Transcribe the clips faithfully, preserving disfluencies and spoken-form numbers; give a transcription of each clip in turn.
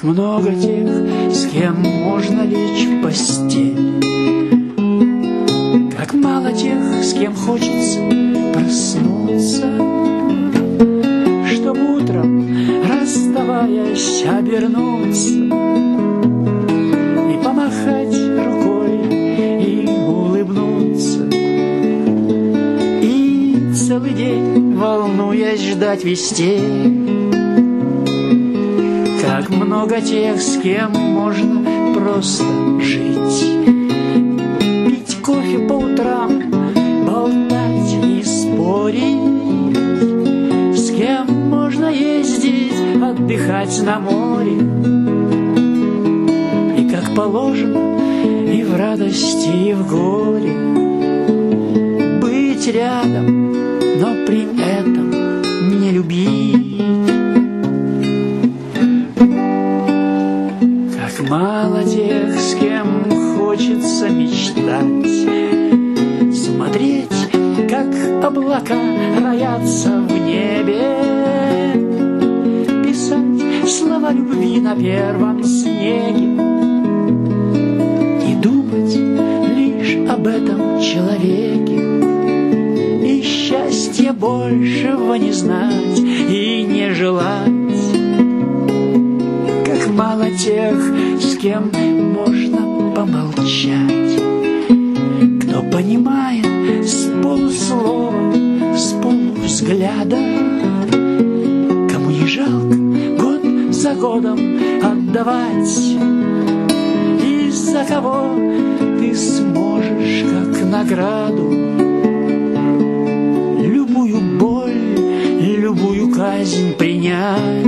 много тех, с кем можно лечь в постель, как мало тех, с кем хочется проснуться, чтоб утром, расставаясь, обернуться и помахать рукой, и улыбнуться, и целый день, волнуясь, ждать вестей. Как много тех, с кем можно просто жить, пить кофе по утрам, болтать и спорить, с кем можно ездить, отдыхать на море, и как положено, и в радости, и в горе, быть рядом, но при этом не любить. Мало тех, с кем хочется мечтать, смотреть, как облака роятся в небе, писать слова любви на первом снеге и думать лишь об этом человеке, и счастья большего не знать и не желать. Мало тех, с кем можно помолчать, кто понимает с полуслова, с полувзгляда, кому не жалко год за годом отдавать, и за кого ты сможешь как награду любую боль, любую казнь принять.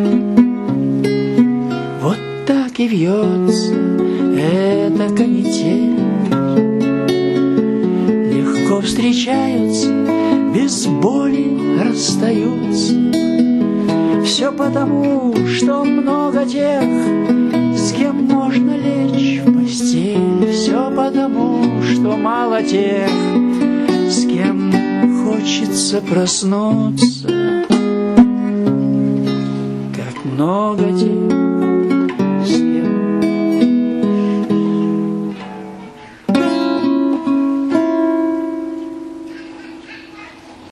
Так и вьется эта канитель, легко встречаются, без боли расстаются. Все потому, что много тех, с кем можно лечь в постель. Все потому, что мало тех, с кем хочется проснуться. Как много тех,